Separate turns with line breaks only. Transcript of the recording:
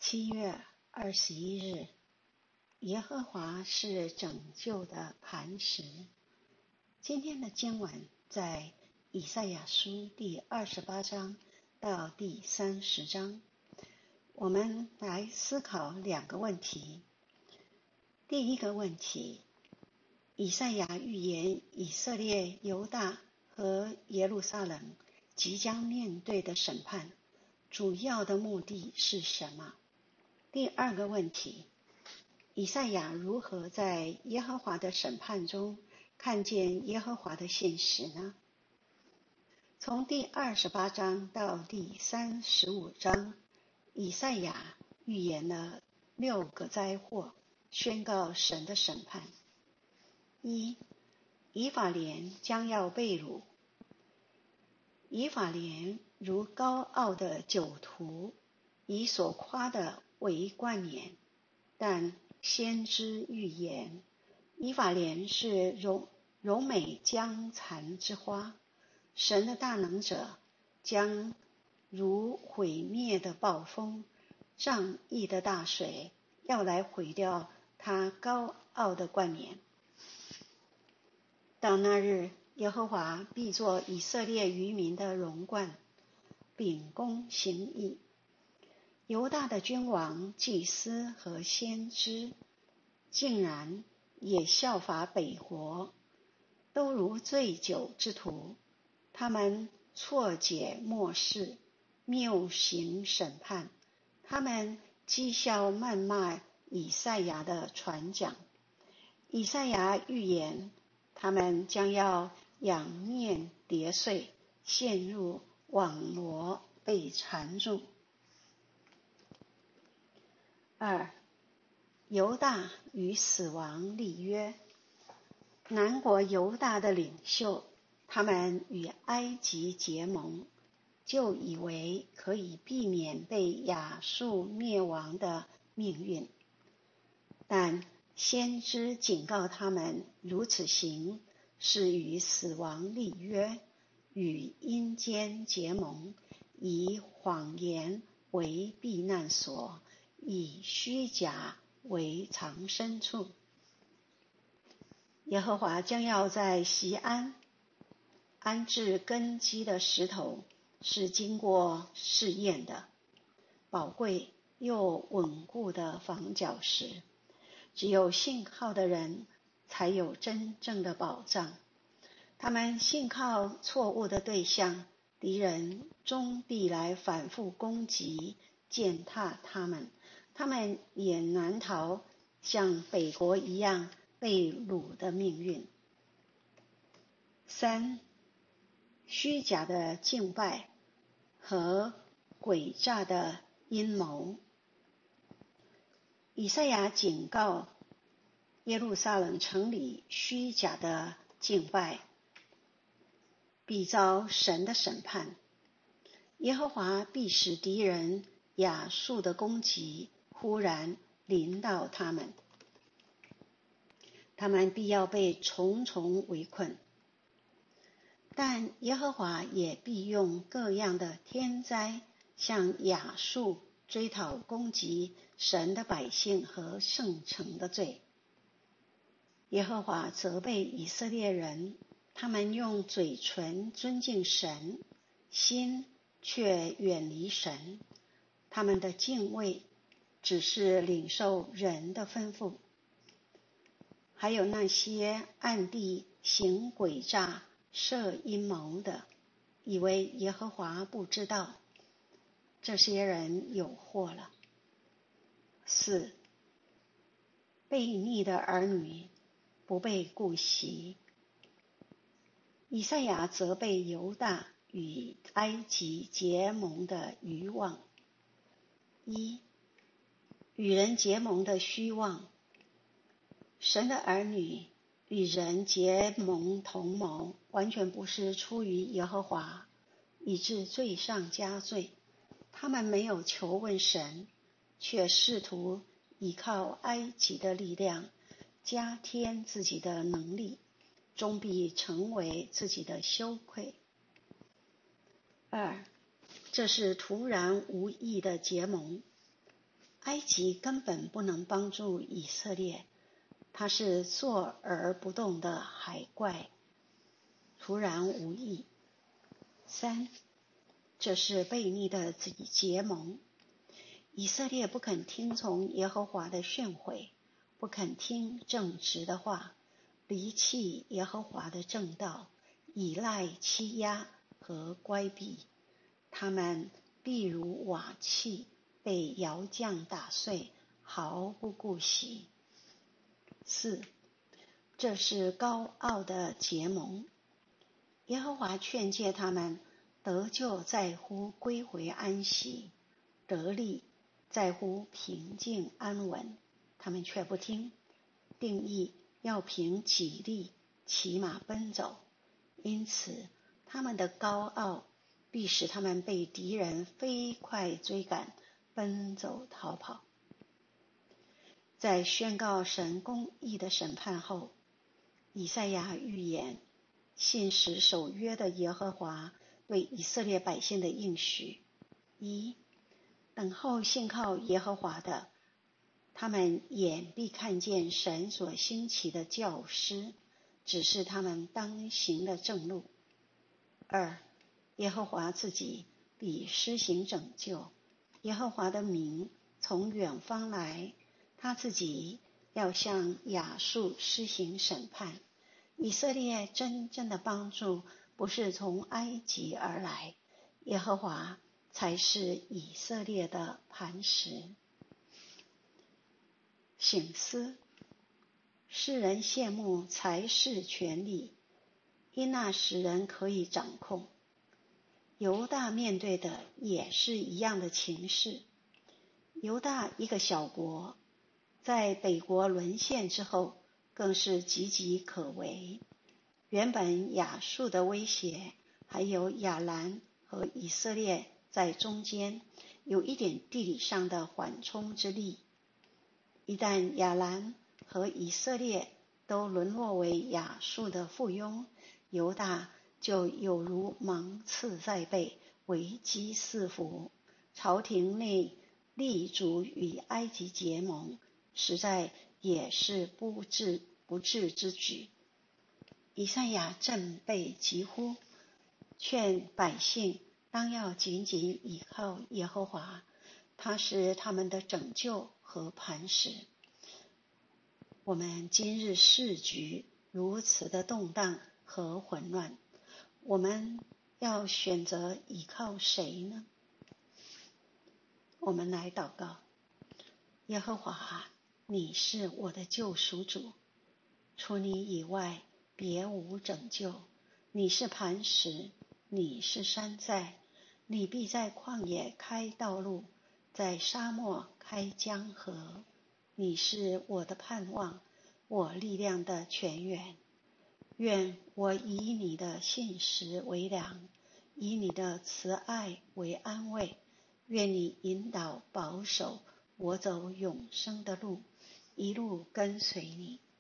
7月21日，耶和华是拯救的磐石。今天的经文在以赛亚书第28章到第30章。我们来思考两个问题。第一个问题，以赛亚预言以色列、犹大和耶路撒冷即将面对的审判，主要的目的是什么？第二个问题，以赛亚如何在耶和华的审判中看见耶和华的信实呢？从第28章到第35章，以赛亚预言了6个灾祸，宣告神的审判。1. 以法莲将要被掳。以法莲如高傲的酒徒，以所夸的为冠冕，但先知预言，以法莲是柔美将残之花，神的大能者将如毁灭的暴风、仗义的大水，要来毁掉他高傲的冠冕。到那日，耶和华必作以色列余民的荣冠，秉公行义。犹大的君王、祭司和先知，竟然也效法北国，都如醉酒之徒。他们错解末世，谬行审判。他们讥笑谩骂以赛亚的传讲。以赛亚预言，他们将要仰面跌碎，陷入网罗，被缠住。2. 犹大与死亡立约。南国犹大的领袖，他们与埃及结盟，就以为可以避免被亚述灭亡的命运。但先知警告他们，如此行是与死亡立约，与阴间结盟，以谎言为避难所，以虚假为藏身处。耶和华将要在锡安安置根基的石头，是经过试验的，宝贵又稳固的防脚石。只有信靠的人才有真正的保障。他们信靠错误的对象，敌人终必来反复攻击践踏他们，他们也难逃像北国一样被掳的命运。3. 虚假的敬拜和诡诈的阴谋。以赛亚警告耶路撒冷城里虚假的敬拜必遭神的审判。耶和华必使敌人亚述的攻击忽然临到他们，他们必要被重重围困。但耶和华也必用各样的天灾向亚述追讨攻击神的百姓和圣城的罪。耶和华责备以色列人，他们用嘴唇尊敬神，心却远离神。他们的敬畏只是领受人的吩咐。还有那些暗地行诡诈、设阴谋的，以为耶和华不知道，这些人有祸了。4. 悖逆的儿女不被顾惜。以赛亚责备犹大与埃及结盟的愚妄。1. 与人结盟的虚妄。神的儿女与人结盟同谋，完全不是出于耶和华，以致罪上加罪。他们没有求问神，却试图依靠埃及的力量，加添自己的能力，终必成为自己的羞愧。2. 这是突然无意的结盟。 埃及根本不能帮助以色列，它是坐而不动的海怪，徒然无益。3. 这是悖逆的结盟。以色列不肯听从耶和华的训诲，不肯听正直的话，离弃耶和华的正道，依赖欺压和乖僻，他们必如瓦器被窑匠打碎，毫不顾惜。4. 这是高傲的结盟。耶和华劝诫他们，得救在乎归回安息，得力在乎平静安稳，他们却不听。定义要凭己力骑马奔走，因此他们的高傲必使他们被敌人飞快追赶，奔走逃跑。在宣告神公义的审判后，以赛亚预言信实守约的耶和华对以色列百姓的应许。1. 等候信靠耶和华的，他们眼必看见神所兴起的教师，指示他们当行的正路。2. 耶和华自己必施行拯救，耶和华的名从远方来，他自己要向亚述施行审判。以色列真正的帮助不是从埃及而来，耶和华才是以色列的磐石。省思，世人羡慕财势权力，因那使人可以掌控。犹大面对的也是一样的情势。犹大一个小国，在北国沦陷之后，更是岌岌可危。原本亚述的威胁，还有亚兰和以色列在中间，有一点地理上的缓冲之力。一旦亚兰和以色列都沦落为亚述的附庸，犹大就有如芒刺在背，危机四伏。朝廷内立足与埃及结盟，实在也是不智之举。以赛亚正被疾呼，劝百姓当要紧紧倚靠耶和华，他是他们的拯救和磐石。我们今日世局如此的动荡和混乱，我们要选择倚靠谁呢？我们来祷告。耶和华，你是我的救赎主，除你以外别无拯救。你是磐石，你是山寨，你必在旷野开道路，在沙漠开江河。你是我的盼望，我力量的泉源。愿我以你的信实为粮，以你的慈爱为安慰。愿你引导保守我走永生的路，一路跟随你。